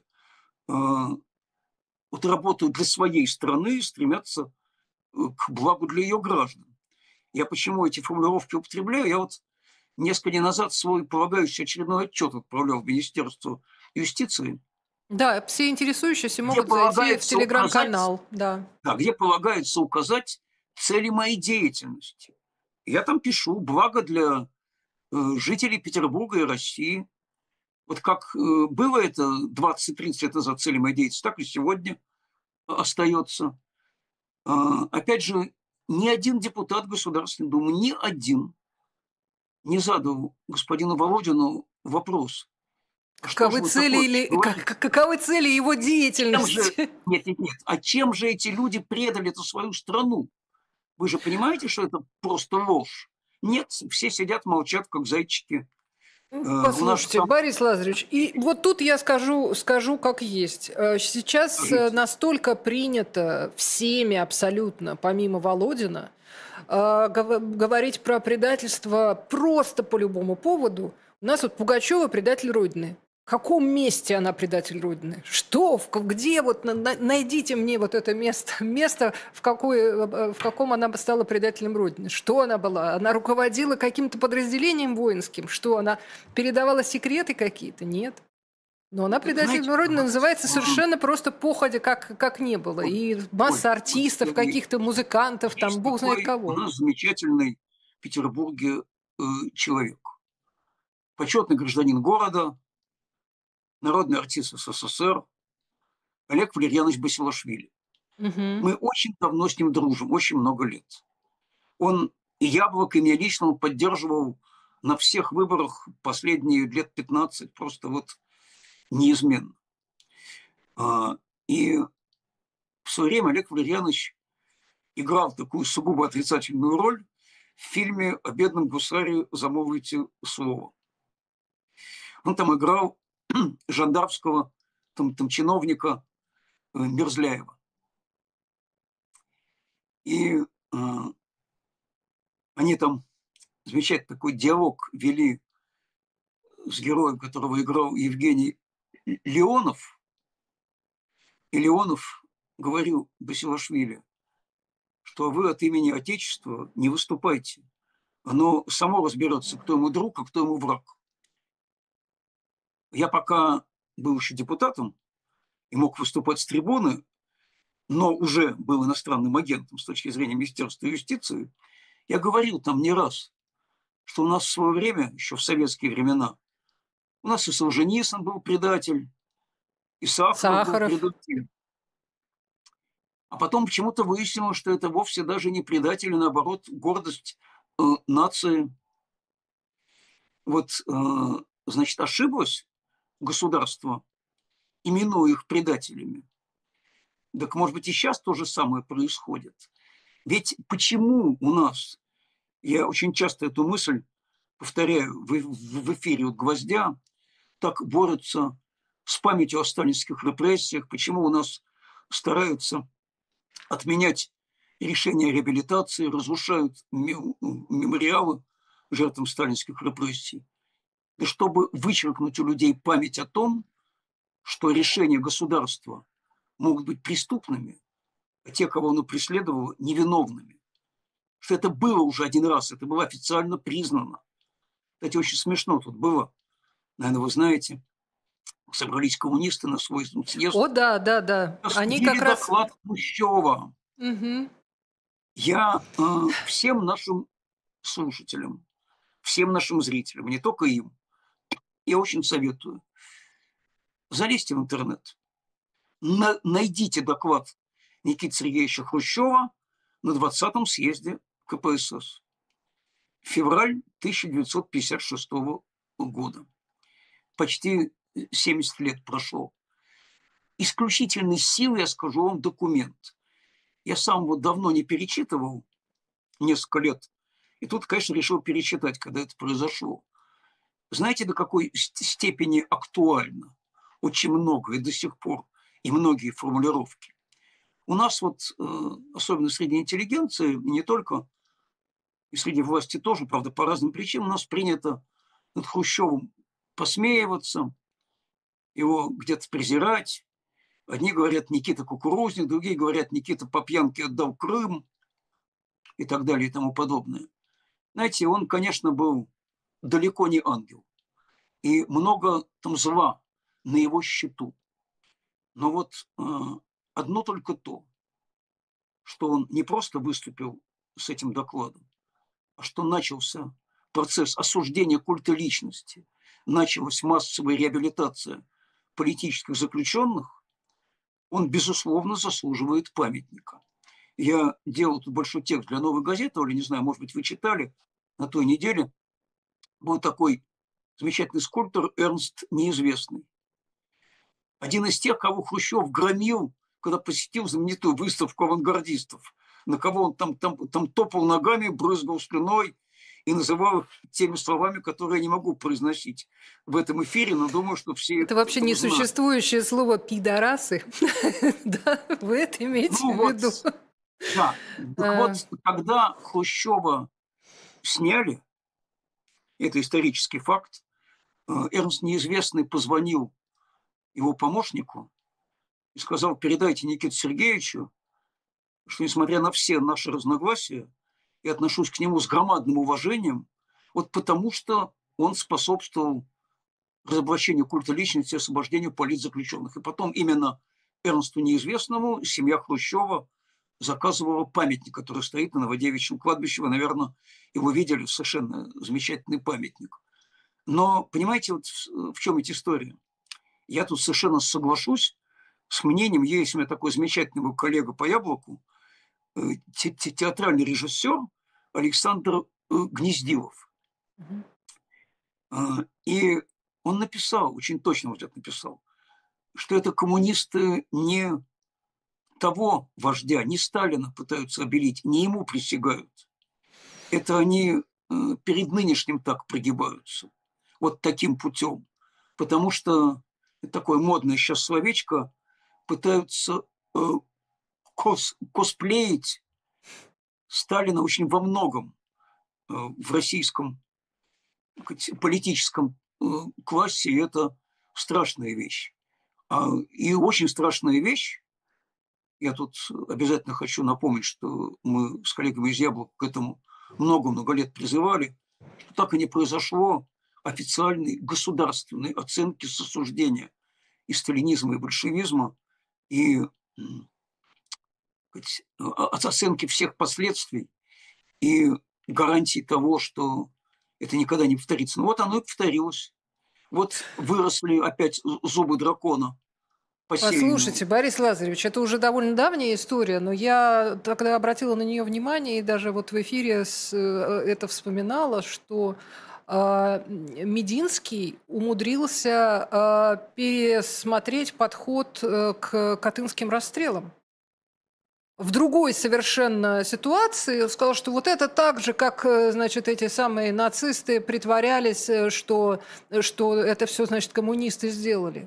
вот работают для своей страны, стремятся к благу для ее граждан. Я почему эти формулировки употребляю? Я вот несколько дней назад свой полагающий очередной отчет отправлял в Министерство юстиции, Да, все интересующиеся где могут зайти в полагается указать, телеграм-канал. Да. да, где полагается указать цели моей деятельности. Я там пишу благо для жителей Петербурга и России. Вот как было это 20-30 лет назад цели моей деятельности, так и сегодня остается. Опять же, ни один депутат Государственной Думы, ни один не задал господину Володину вопрос, а что Каковы же вы цели такое или говорите? каковы цели его Чем же, деятельности? нет, нет, нет, а чем же эти люди предали эту свою страну? Вы же понимаете, что это просто ложь? Нет, все сидят, молчат, как зайчики. У нас же Послушайте, там... Борис Лазаревич, и вот тут я скажу как есть. Сейчас Скажите. настолько принято всеми абсолютно, помимо Володина, говорить про предательство просто по любому поводу. У нас вот Пугачева предатель Родины. В каком месте она предатель Родины? Что? Где? Вот найдите мне вот это место, в каком она стала предателем Родины. Что она была? Она руководила каким-то подразделением воинским? Что, она передавала секреты какие-то? Нет. Но она предателем Знаете, Родины вот, называется совершенно просто походя, как не было. вот, И Оль, масса вот артистов, каких-то музыкантов, там есть бог знает такой у кого. нас замечательный в Петербурге человек. Почетный гражданин города, народный артист СССР Олег Валерьянович Басилашвили. Мгм. Мы очень давно с ним дружим, очень много лет. Он и Яблоко, и меня лично он поддерживал на всех выборах последние лет 15, просто вот неизменно. И в свое время Олег Валерьянович играл такую сугубо отрицательную роль в фильме «О бедном гусаре замолвите слово». Он там играл жандармского чиновника Мерзляева. И они там замечательный такой диалог вели с героем, которого играл Евгений Леонов. И Леонов говорил Басилашвили, что вы от имени Отечества не выступайте. Оно само разберется, кто ему друг, а кто ему враг. Я пока был еще депутатом и мог выступать с трибуны, но уже был иностранным агентом с точки зрения Министерства юстиции, я говорил там не раз, что у нас в свое время, еще в советские времена, у нас и Солженицын был предатель, и Сахаров был Сахаров. предатель. А потом почему-то выяснилось, что это вовсе даже не предатель, а наоборот, гордость нации. Вот, значит, ошиблось государство, именуя их предателями. Так, может быть, и сейчас то же самое происходит. Ведь почему у нас, я очень часто эту мысль повторяю в эфире от «Гвоздя», так борются с памятью о сталинских репрессиях, почему у нас стараются отменять решения о реабилитации, разрушают мемориалы жертвам сталинских репрессий. И чтобы вычеркнуть у людей память о том, что решения государства могут быть преступными, а те, кого оно преследовало, невиновными. Что это было уже один раз, это было официально признано. Кстати, очень смешно тут было. Наверное, вы знаете, собрались коммунисты на свой съезд, О, да, да, да. Они осудили как раз... доклад Хрущева. Мгм. Я всем нашим слушателям, всем нашим зрителям, не только им, я очень советую, залезьте в интернет, найдите доклад Никиты Сергеевича Хрущева на 20-м съезде КПСС. Февраль 1956 года. Почти 70 лет прошло. Исключительной силой, я скажу вам, документ. Я сам его давно не перечитывал, несколько лет. И тут, конечно, решил перечитать, когда это произошло. Знаете, до какой степени актуально? Очень много и до сих пор, и многие формулировки. У нас вот, особенно среди интеллигенции, не только, и среди власти тоже, правда, по разным причинам, у нас принято над Хрущевым посмеиваться, его где-то презирать. Одни говорят Никита Кукурузник, другие говорят Никита по пьянке отдал Крым и так далее и тому подобное. Знаете, он, конечно, был далеко не ангел. И много там зла на его счету. Но вот одно только то, что он не просто выступил с этим докладом, а что начался процесс осуждения культа личности, началась массовая реабилитация политических заключенных, он, безусловно, заслуживает памятника. Я делал тут большой текст для «Новой газеты», или, не знаю, может быть, вы читали, на той неделе был такой замечательный скульптор Эрнст Неизвестный. Один из тех, кого Хрущев громил, когда посетил знаменитую выставку авангардистов, на кого он там топал ногами, брызгал слюной и называл их теми словами, которые я не могу произносить в этом эфире, но думаю, что все Это вообще это узнают. несуществующее слово «пидорасы». Да, вы это имеете Ну в вот, виду? да. Так вот, когда Хрущева сняли, это исторический факт, Эрнст Неизвестный позвонил его помощнику и сказал: передайте Никите Сергеевичу, что, несмотря на все наши разногласия, я отношусь к нему с громадным уважением, вот потому что он способствовал разоблачению культа личности, освобождению политзаключенных. И потом именно Эрнсту Неизвестному семья Хрущева заказывала памятник, который стоит на Новодевичьем кладбище. Вы, наверное, его видели, совершенно замечательный памятник. Но понимаете, вот в чем эта история? Я тут совершенно соглашусь с мнением, есть у меня такой замечательный был коллега по «Яблоку», театральный режиссер Александр Гнездилов. И он написал, очень точно вот это написал, что это коммунисты не того вождя, не Сталина пытаются обелить, не ему присягают. Это они перед нынешним так прогибаются, вот таким путем. Потому что такое модное сейчас словечко, пытаются косплеить Сталина очень во многом в российском политическом классе, и это страшная вещь. И очень страшная вещь, я тут обязательно хочу напомнить, что мы с коллегами из «Яблока» к этому много-много лет призывали, что так и не произошло официальной государственной оценки с осуждения и сталинизма, и большевизма, и от оценки всех последствий и гарантии того, что это никогда не повторится. Ну вот оно и повторилось. Вот выросли опять зубы дракона, посеянные. Послушайте, Борис Лазаревич, это уже довольно давняя история, но я тогда обратила на нее внимание и даже вот в эфире это вспоминала, что Мединский умудрился пересмотреть подход к катынским расстрелам. В другой совершенно ситуации сказал, что вот это так же, как, значит, эти самые нацисты притворялись, что это все, значит, коммунисты сделали.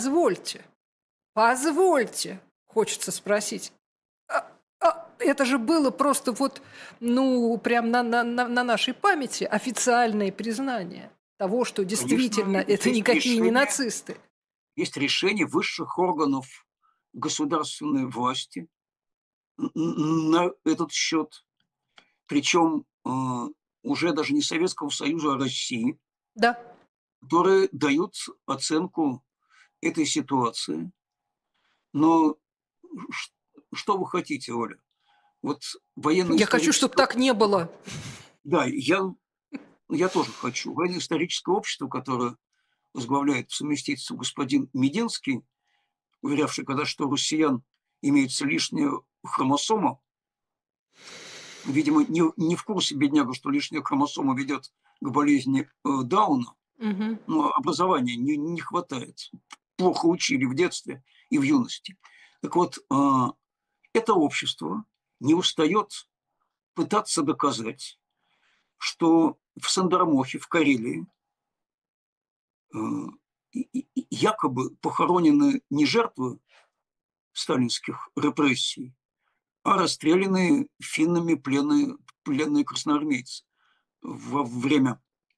Позвольте, хочется спросить. Это же было просто вот, ну, прям на нашей памяти официальное признание того, что действительно Конечно, это никакие не нацисты. Есть решение высших органов государственной власти на этот счет, причем уже даже не Советского Союза, а России, Да. которые дают оценку этой ситуации. Но что вы хотите, Оля? Вот военное Я хочу, чтобы так не было. Да, я тоже хочу. Военно-историческое общество, которое возглавляет по совместительству господин Мединский, уверявший, когда что у россиян имеется лишняя хромосома, видимо, не в курсе бедняга, что лишняя хромосома ведет к болезни Дауна, но образования не хватает. Плохо учили в детстве и в юности. Так вот, это общество не устает пытаться доказать, что в Сандермохе, в Карелии, якобы похоронены не жертвы сталинских репрессий, а расстрелянные финнами пленные красноармейцы во время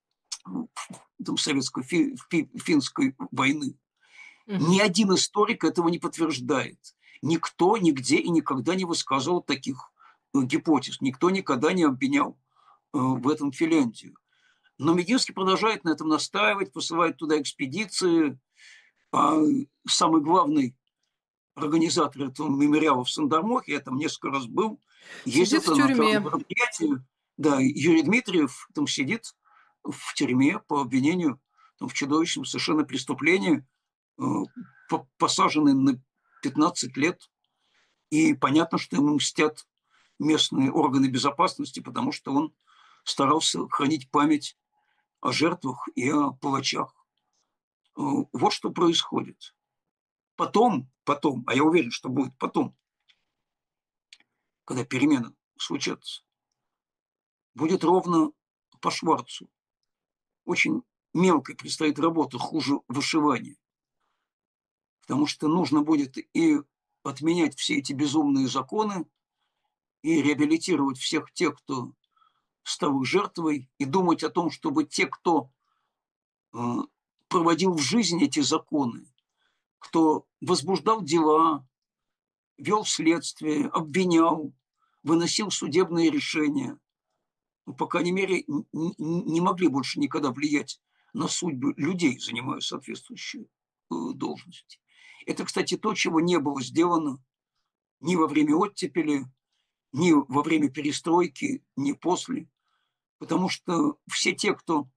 советско-финской войны. Ни один историк этого не подтверждает. Никто нигде и никогда не высказывал таких гипотез. Никто никогда не обвинял в этом Финляндию. Но Мединский продолжает на этом настаивать, посылает туда экспедиции. А самый главный организатор этого мемориала в Сандермохе, я там несколько раз был, ездил Сидит в на тюрьме. мероприятие. Да, Юрий Дмитриев там сидит в тюрьме по обвинению в чудовищном совершенно преступлении, посаженный на 15 лет. И понятно, что ему мстят местные органы безопасности, потому что он старался хранить память о жертвах и о палачах. Вот что происходит. Потом, а я уверен, что будет потом, когда перемены случатся, будет ровно по Шварцу. Очень мелкой предстоит работа, хуже вышивания. Потому что нужно будет и отменять все эти безумные законы, и реабилитировать всех тех, кто стал их жертвой, и думать о том, чтобы те, кто проводил в жизнь эти законы, кто возбуждал дела, вел следствие, обвинял, выносил судебные решения, ну, по крайней мере, не могли больше никогда влиять на судьбы людей, занимая соответствующие должности. Это, кстати, то, чего не было сделано ни во время оттепели, ни во время перестройки, ни после. Потому что все те, кто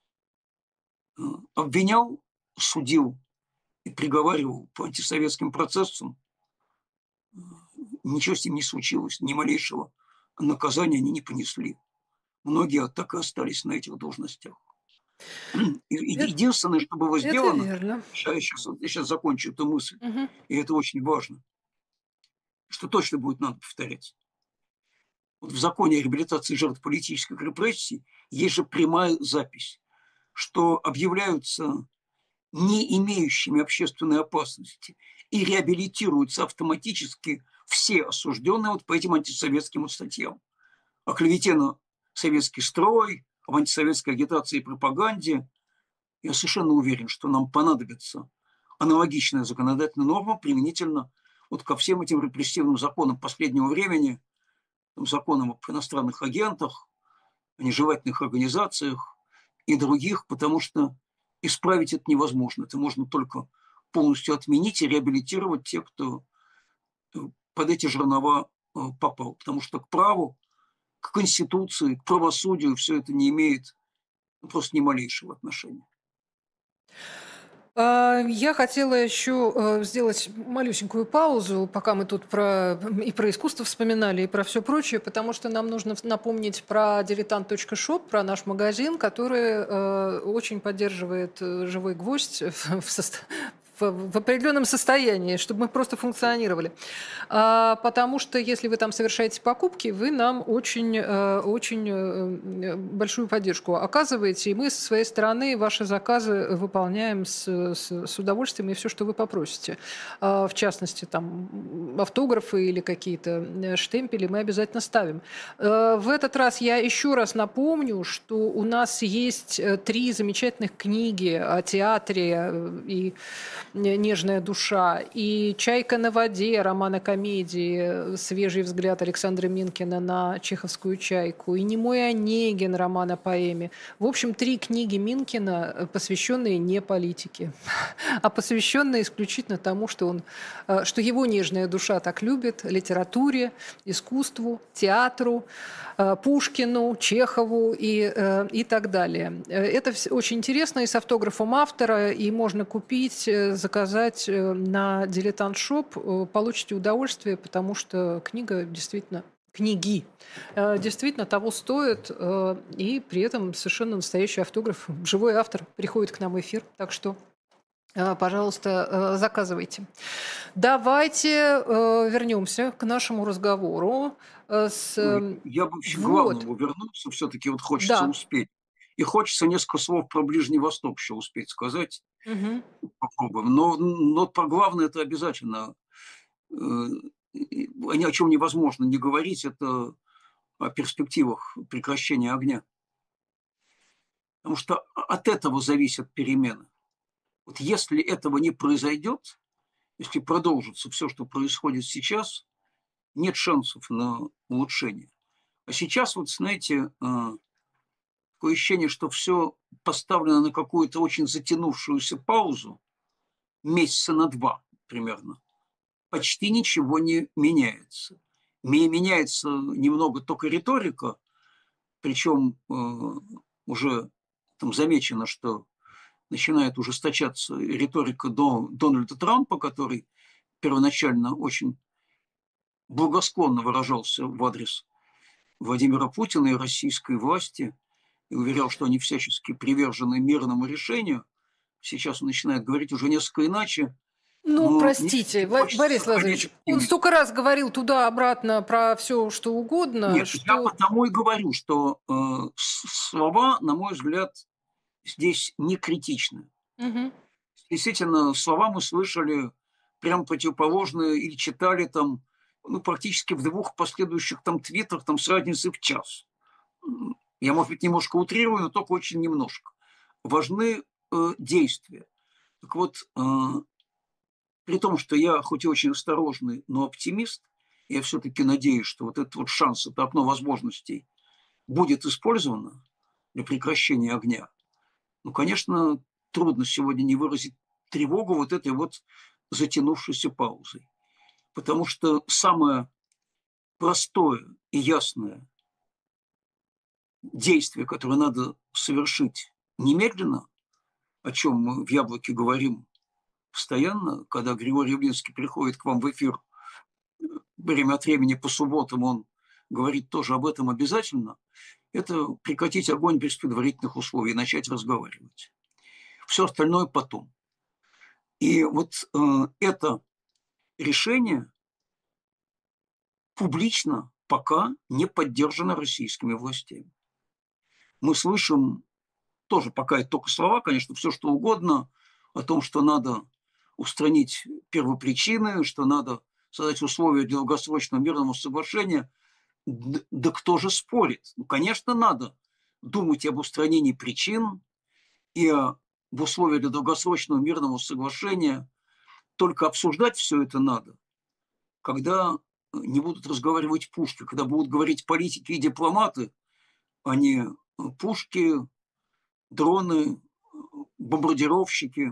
обвинял, судил и приговаривал по антисоветским процессам, ничего с ним не случилось, ни малейшего наказания они не понесли. Многие так и остались на этих должностях. Единственное, что было сделано, верно. я сейчас закончу эту мысль, Мгм. и это очень важно, что точно будет надо повторять. Вот в законе о реабилитации жертв политических репрессий есть же прямая запись, что объявляются не имеющими общественной опасности и реабилитируются автоматически все осужденные вот по этим антисоветским статьям. О клевете на советский строй, об антисоветской агитации и пропаганде. Я совершенно уверен, что нам понадобится аналогичная законодательная норма применительно вот ко всем этим репрессивным законам последнего времени, законам об иностранных агентах, о нежелательных организациях и других, потому что исправить это невозможно. Это можно только полностью отменить и реабилитировать тех, кто под эти жернова попал. Потому что к праву, к Конституции, к правосудию все это не имеет просто ни малейшего отношения. Я хотела еще сделать малюсенькую паузу, пока мы тут и про искусство вспоминали, и про все прочее, потому что нам нужно напомнить про diletant.shop, про наш магазин, который очень поддерживает «Живой гвоздь» в определенном состоянии, чтобы мы просто функционировали. Потому что если вы там совершаете покупки, вы нам очень большую поддержку оказываете, и мы со своей стороны ваши заказы выполняем с удовольствием и все, что вы попросите. В частности, там автографы или какие-то штемпели мы обязательно ставим. В этот раз я еще раз напомню, что у нас есть 3 замечательных книги о театре и «Нежная душа», и «Чайка на воде», роман о комедии, свежий взгляд Александра Минкина на чеховскую чайку, и «Немой Онегин», роман о поэме. В общем, 3 книги Минкина, посвященные не политике, а посвященные исключительно тому, что его нежная душа так любит, литературе, искусству, театру, Пушкину, Чехову и так далее. Это очень интересно и с автографом автора, и можно купить, заказать на Diletant Shop, получите удовольствие, потому что книги действительно того стоят, и при этом совершенно настоящий автограф, живой автор приходит к нам в эфир, так что пожалуйста, заказывайте. Давайте вернемся к нашему разговору. Я бы вообще к главному вернулся, все-таки вот хочется успеть. И хочется несколько слов про Ближний Восток еще успеть сказать. Угу. Попробуем. Но про главное это обязательно. Ни о чем невозможно не говорить, это о перспективах прекращения огня. Потому что от этого зависят перемены. Вот если этого не произойдет, если продолжится все, что происходит сейчас, нет шансов на улучшение. А сейчас, вот знаете, такое ощущение, что все поставлено на какую-то очень затянувшуюся паузу, месяца на 2 примерно. Почти ничего не меняется. Меняется немного только риторика, причем уже там замечено, что начинает ужесточаться риторика Дональда Трампа, который первоначально очень благосклонно выражался в адрес Владимира Путина и российской власти и уверял, что они всячески привержены мирному решению. Сейчас он начинает говорить уже несколько иначе. Простите, Борис Лазаревич, он столько раз говорил туда-обратно про все, что угодно. Нет, я потому и говорю, что слова, на мой взгляд, здесь не критичны. Угу. Действительно, слова мы слышали прям противоположные или читали там практически в 2 последующих там твитах там с разницей в час. Я, может быть, немножко утрирую, но только очень немножко. Важны действия. Так вот, при том, что я хоть и очень осторожный, но оптимист, я все-таки надеюсь, что вот этот вот шанс, это окно возможностей будет использовано для прекращения огня. Ну, конечно, трудно сегодня не выразить тревогу вот этой вот затянувшейся паузой. Потому что самое простое и ясное действие, которое надо совершить немедленно, о чем мы в «Яблоке» говорим постоянно, когда Григорий Явлинский приходит к вам в эфир время от времени по субботам, он говорит тоже об этом обязательно, это прекратить огонь без предварительных условий, начать разговаривать. Все остальное потом. И вот это решение публично пока не поддержано российскими властями. Мы слышим тоже пока это только слова, конечно, все что угодно о том, что надо устранить первопричины, что надо создать условия для долгосрочного мирного соглашения. Да кто же спорит? Ну, конечно, надо думать об устранении причин и об условиях для долгосрочного мирного соглашения. Только обсуждать все это надо, когда не будут разговаривать пушки, когда будут говорить политики и дипломаты, а не пушки, дроны, бомбардировщики.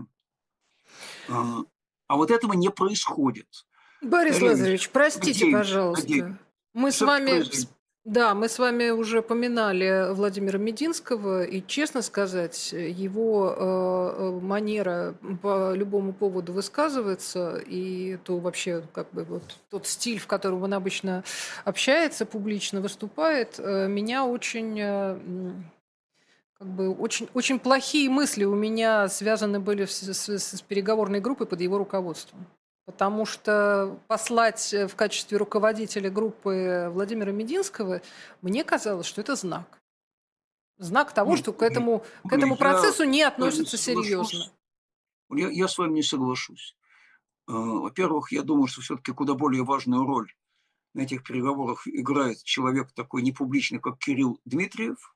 А вот этого не происходит. Борис Лазаревич, простите, пожалуйста. Надеюсь. Мы с вами, да, мы с вами уже поминали Владимира Мединского, и, честно сказать, его манера по любому поводу высказывается, и то вообще как бы вот тот стиль, в котором он обычно общается, публично выступает, меня очень... Как бы очень, очень плохие мысли у меня связаны были с переговорной группой под его руководством. Потому что послать в качестве руководителя группы Владимира Мединского, мне казалось, что это знак. Знак того, что к этому процессу не относятся серьезно. Я с вами не соглашусь. Во-первых, я думаю, что все-таки куда более важную роль на этих переговорах играет человек такой непубличный, как Кирилл Дмитриев.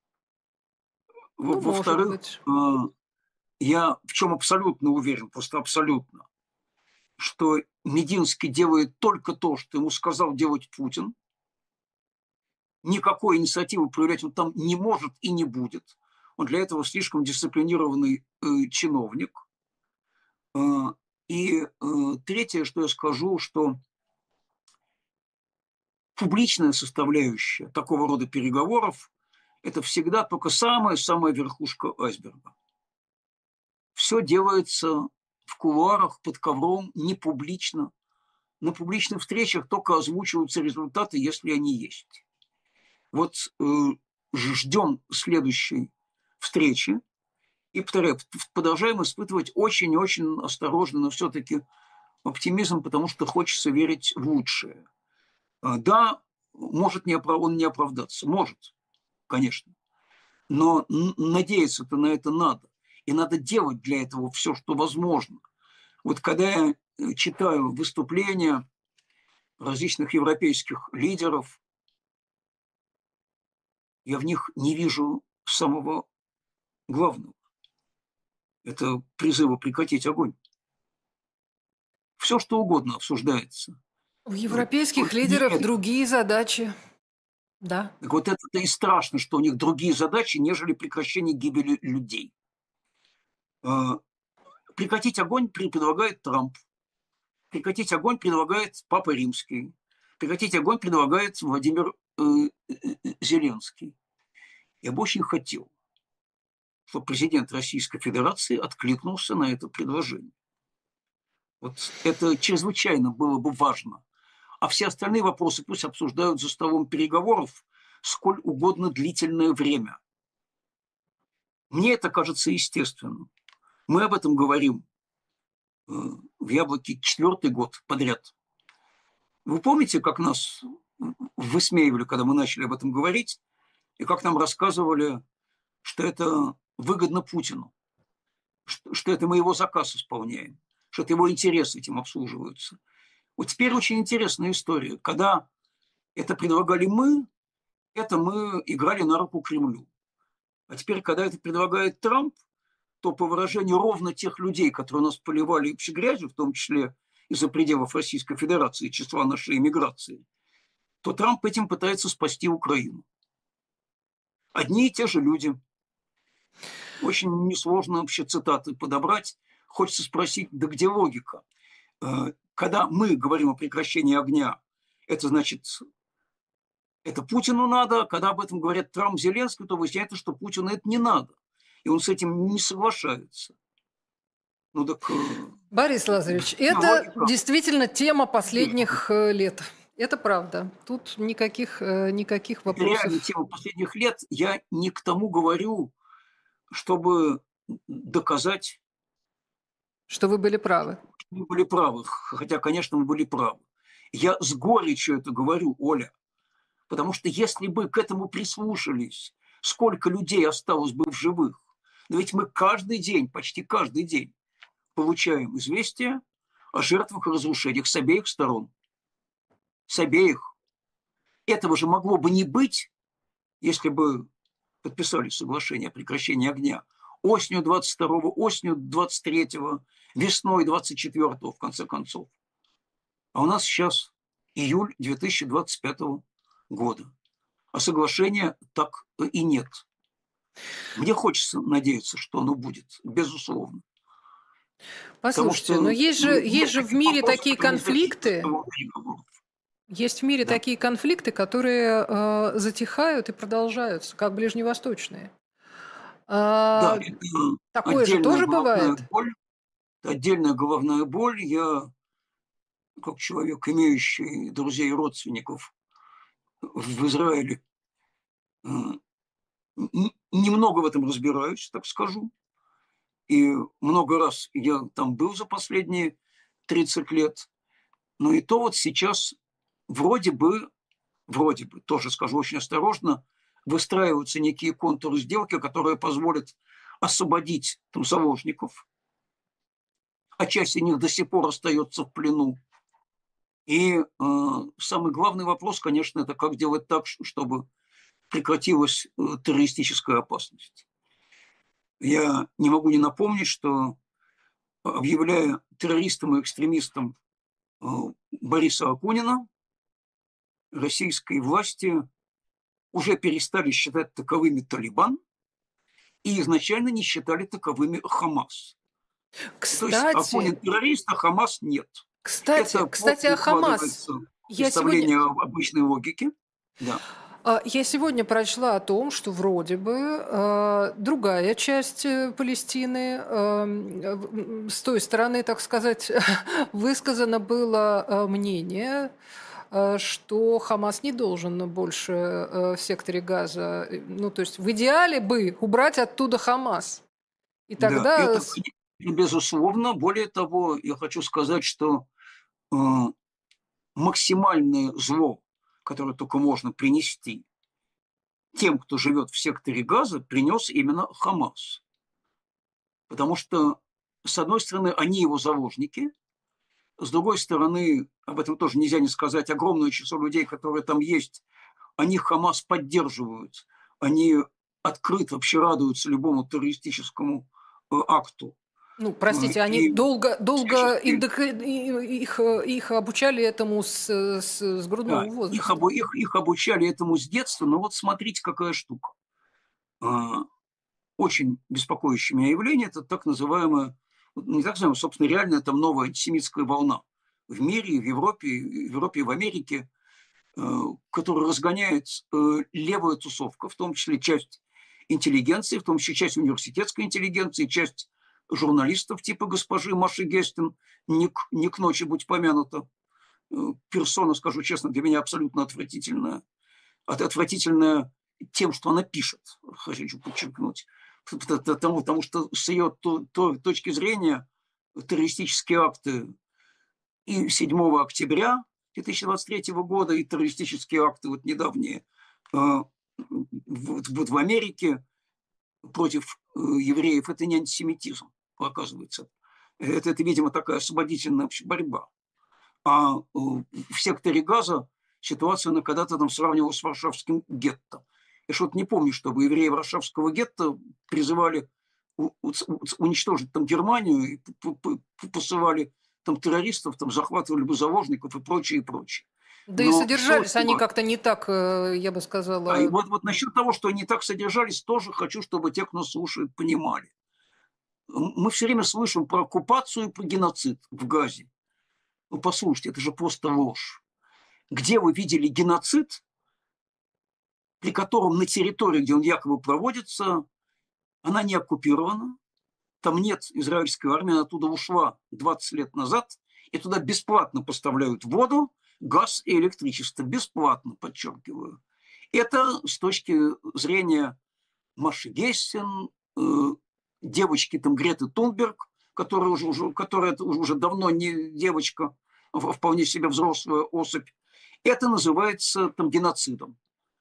Во-вторых, я в чем абсолютно уверен, просто абсолютно, что Мединский делает только то, что ему сказал делать Путин. Никакой инициативы проявлять он там не может и не будет. Он для этого слишком дисциплинированный чиновник. И третье, что я скажу, что публичная составляющая такого рода переговоров – это всегда только самая-самая верхушка айсберга. Все делается в кулуарах, под ковром, не публично. На публичных встречах только озвучиваются результаты, если они есть. Вот ждем следующей встречи и, повторяю, продолжаем испытывать очень-очень осторожно, но все-таки оптимизм, потому что хочется верить в лучшее. Да, может он не оправдаться, может, конечно, но надеяться-то на это надо. И надо делать для этого все, что возможно. Вот когда я читаю выступления различных европейских лидеров, я в них не вижу самого главного. Это призывы прекратить огонь. Все, что угодно обсуждается. У европейских лидеров другие задачи. Да. Так вот это-то и страшно, что у них другие задачи, нежели прекращение гибели людей. Прекратить огонь предлагает Трамп. Прекратить огонь предлагает Папа Римский. Прекратить огонь предлагает Владимир Зеленский. Я бы очень хотел, чтобы президент Российской Федерации откликнулся на это предложение. Вот это чрезвычайно было бы важно. А все остальные вопросы пусть обсуждают за столом переговоров сколь угодно длительное время. Мне это кажется естественным. Мы об этом говорим в «Яблоке» 4-й год подряд. Вы помните, как нас высмеивали, когда мы начали об этом говорить, и как нам рассказывали, что это выгодно Путину, что это мы его заказ исполняем, что это его интересы этим обслуживаются. Вот теперь очень интересная история. Когда это предлагали мы, это мы играли на руку Кремлю. А теперь, когда это предлагает Трамп, то по выражению ровно тех людей, которые нас поливали грязью, в том числе из-за пределов Российской Федерации, числа нашей эмиграции, то Трамп этим пытается спасти Украину. Одни и те же люди. Очень несложно вообще цитаты подобрать. Хочется спросить, да где логика? Когда мы говорим о прекращении огня, это значит, это Путину надо. Когда об этом говорят Трамп, Зеленский, то выясняется, что Путину это не надо. И он с этим не соглашается. Ну так... Борис Лазаревич, это действительно тема последних лет. Это правда. Тут никаких вопросов. Реально тема последних лет. Я не к тому говорю, чтобы доказать... Что вы были правы. Мы были правы. Хотя, конечно, мы были правы. Я с горечью это говорю, Оля. Потому что если бы к этому прислушались, сколько людей осталось бы в живых? Но ведь мы каждый день, почти каждый день получаем известия о жертвах и разрушениях с обеих сторон. С обеих. Этого же могло бы не быть, если бы подписали соглашение о прекращении огня осенью 22-го, осенью 23-го, весной 24-го, в конце концов. А у нас сейчас июль 2025 года. А соглашения так и нет. Мне хочется надеяться, что оно будет, безусловно. Послушайте, но есть же в мире такие конфликты. Есть в мире такие конфликты, которые затихают и продолжаются, как ближневосточные. Да, такое же тоже бывает. Отдельная головная боль. Я, как человек, имеющий друзей и родственников в Израиле, немного в этом разбираюсь, так скажу. И много раз я там был за последние 30 лет. Но и то вот сейчас вроде бы, тоже скажу очень осторожно, выстраиваются некие контуры сделки, которые позволят освободить там заложников. А часть из них до сих пор остается в плену. И самый главный вопрос, конечно, это как делать так, чтобы прекратилась террористическая опасность. Я не могу не напомнить, что, объявляя террористом и экстремистом Бориса Акунина, российские власти уже перестали считать таковыми Талибан и изначально не считали таковыми Хамас. Кстати, то есть Акунин террорист, а Хамас нет. Кстати, о Хамас. Представление обычной логики. Да. Я сегодня прочла о том, что вроде бы другая часть Палестины, с той стороны, так сказать, высказано было мнение, что Хамас не должен больше в секторе Газа, ну то есть в идеале бы убрать оттуда Хамас. И тогда... Да, это, безусловно. Более того, я хочу сказать, что максимальное зло, которое только можно принести тем, кто живет в секторе Газа, принес именно Хамас. Потому что, с одной стороны, они его заложники, с другой стороны, об этом тоже нельзя не сказать, огромное число людей, которые там есть, они Хамас поддерживают, они открыто вообще радуются любому террористическому акту. Ну, простите, они долго их обучали этому с грудного возраста. Их обучали этому с детства, но вот смотрите, какая штука. Очень беспокоящее меня явление – это так называемая, не так называемая, собственно, реально это новая антисемитская волна в мире, в Европе и в Америке, которая разгоняет левая тусовка, в том числе часть интеллигенции, в том числе часть университетской интеллигенции, часть журналистов типа госпожи Маши Гестин, не к ночи будь помянута. Персона, скажу честно, для меня абсолютно отвратительная. Отвратительная тем, что она пишет, хочу подчеркнуть. Потому что с ее точки зрения террористические акты и 7 октября 2023 года, и террористические акты вот недавние в Америке против евреев – это не антисемитизм, оказывается. Это, видимо, такая освободительная борьба. А в секторе Газа ситуация, она когда-то там сравнивалась с Варшавским гетто. Я что-то не помню, чтобы евреи Варшавского гетто призывали уничтожить там Германию, и посылали там террористов, там захватывали бы заложников и прочее, и прочее. Да и Но содержались они как-то не так, я бы и сказала. вот насчет того, что они так содержались, тоже хочу, чтобы те, кто слушает, понимали. Мы все время слышим про оккупацию и про геноцид в Газе. Ну, послушайте, это же просто ложь. Где вы видели геноцид, при котором на территории, где он якобы проводится, она не оккупирована, там нет израильской армии, она оттуда ушла 20 лет назад, и туда бесплатно поставляют воду, газ и электричество. Бесплатно, подчеркиваю. Это с точки зрения Маши Гессен, девочки там Греты Тунберг, которая уже давно не девочка, а вполне себе взрослая особь. Это называется там геноцидом.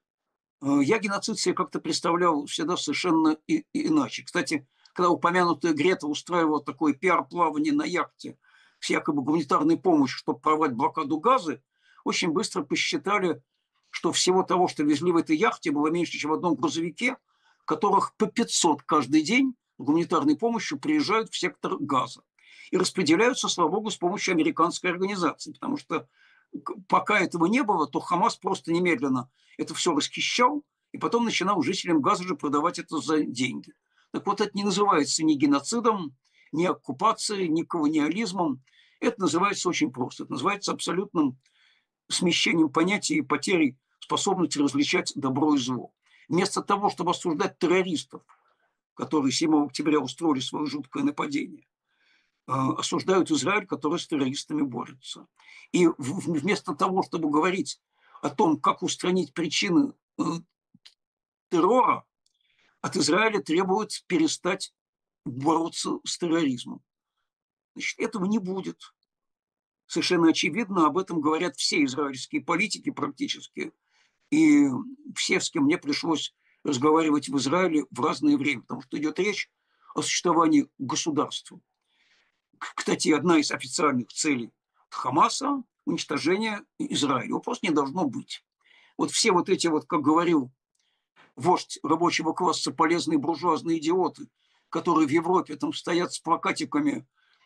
Я геноцид себе как-то представлял всегда совершенно иначе. Кстати, когда упомянутая Грета устраивала такое пиар-плавание на яхте с якобы гуманитарной помощью, чтобы прорвать блокаду Газы, очень быстро посчитали, что всего того, что везли в этой яхте, было меньше, чем в одном грузовике, которых по 500 каждый день гуманитарной помощью приезжают в сектор Газа и распределяются, слава богу, с помощью американской организации, потому что пока этого не было, то Хамас просто немедленно это все расхищал и потом начинал жителям Газа же продавать это за деньги. Так вот, это не называется ни геноцидом, ни оккупацией, ни колониализмом. Это называется очень просто. Это называется абсолютным смещением понятий и потерей способности различать добро и зло. Вместо того, чтобы осуждать террористов, которые 7 октября устроили свое жуткое нападение, осуждают Израиль, который с террористами борется. И вместо того, чтобы говорить о том, как устранить причины террора, от Израиля требуют перестать бороться с терроризмом. Значит, этого не будет. Совершенно очевидно, об этом говорят все израильские политики практически, и все, с кем мне пришлось разговаривать в Израиле в разное время, потому что идет речь о существовании государства. Кстати, одна из официальных целей Хамаса – уничтожение Израиля. Его просто не должно быть. Вот все вот эти, вот, как говорил вождь рабочего класса, полезные буржуазные идиоты, которые в Европе там стоят с плакатиками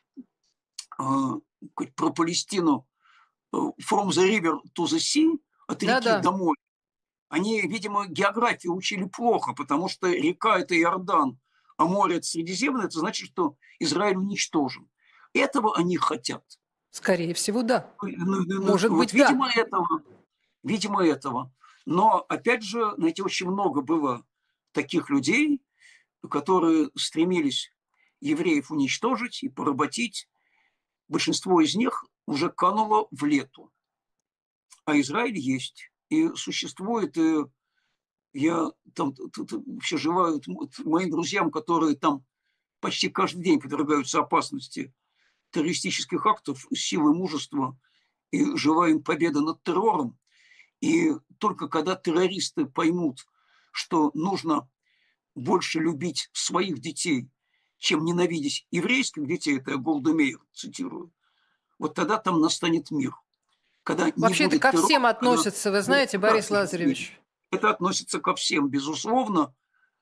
про Палестину «From the river to the sea», от реки домой, они, видимо, географию учили плохо, потому что река – это Иордан, а море – это Средиземное, это значит, что Израиль уничтожен. Этого они хотят. Скорее всего, да. Может быть, видимо, да. Видимо, этого. Но, опять же, знаете, очень много было таких людей, которые стремились евреев уничтожить и поработить. Большинство из них уже кануло в лету. А Израиль есть. И существует, и я там вообще желаю моим друзьям, которые там почти каждый день подвергаются опасности террористических актов, силы мужества, и желаю им победы над террором. И только когда террористы поймут, что нужно больше любить своих детей, чем ненавидеть еврейских детей, это я Голду Меир цитирую, вот тогда там настанет мир. Когда вообще это ко всем относится, вы знаете, Борис Лазаревич. Это относится ко всем, безусловно.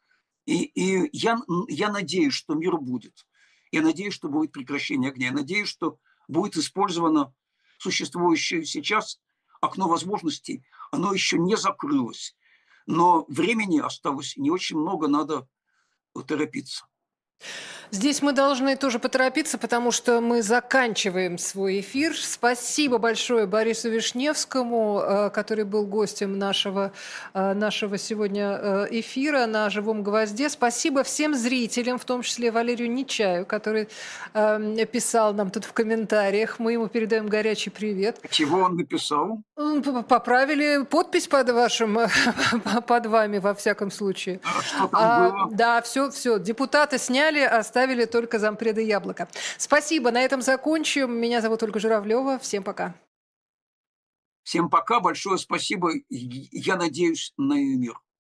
И я надеюсь, что мир будет. Я надеюсь, что будет прекращение огня. Я надеюсь, что будет использовано существующее сейчас окно возможностей. Оно еще не закрылось. Но времени осталось не очень много, надо торопиться. Здесь мы должны тоже поторопиться, потому что мы заканчиваем свой эфир. Спасибо большое Борису Вишневскому, который был гостем нашего сегодня эфира на «Живом гвозде». Спасибо всем зрителям, в том числе Валерию Нечаю, который писал нам тут в комментариях. Мы ему передаем горячий привет. Чего он написал? Поправили подпись под вами, во всяком случае. А что там было? Да, все. Депутаты сняли, оставили только зампреда Яблоко. Спасибо, на этом закончим. Меня зовут Ольга Журавлева. Всем пока. Всем пока, большое спасибо. Я надеюсь на мир.